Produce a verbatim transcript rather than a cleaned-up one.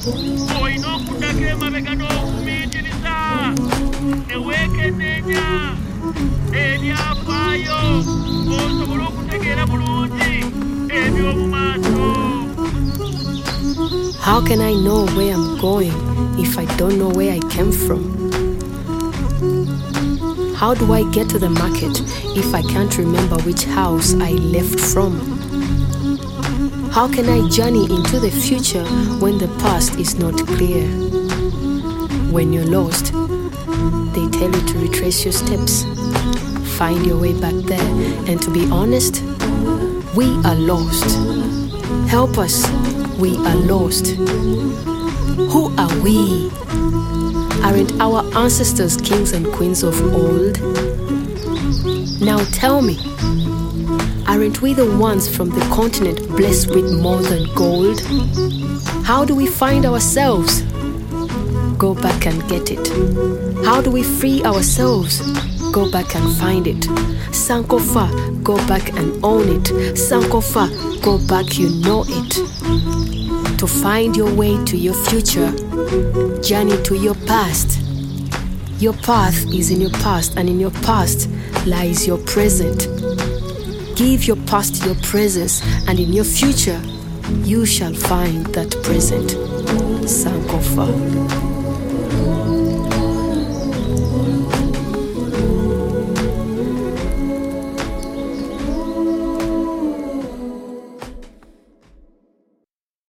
olina okuddako emabega n'okumiitiriza ne weekenneenya ebyafaayo ng'osobola okutegeera bulungi eby'omu maaso. How can I know where I'm going if I don't know where I came from? How do I get to the market if I can't remember which house I left from? How can I journey into the future when the past is not clear? When you're lost, they tell you to retrace your steps, find your way back there, and to be honest, we are lost. Help us, we are lost. Who are we? Aren't our ancestors kings and queens of old? Now tell me, aren't we the ones from the continent blessed with more than gold? How do we find ourselves? Go back and get it. How do we free ourselves? Go back and find it. Sankofa, go back and own it. Sankofa, go back, you know it. To find your way to your future, journey to your past. Your path is in your past, and in your past lies your present. Give your past your presence, and in your future, you shall find that present. Sankofa.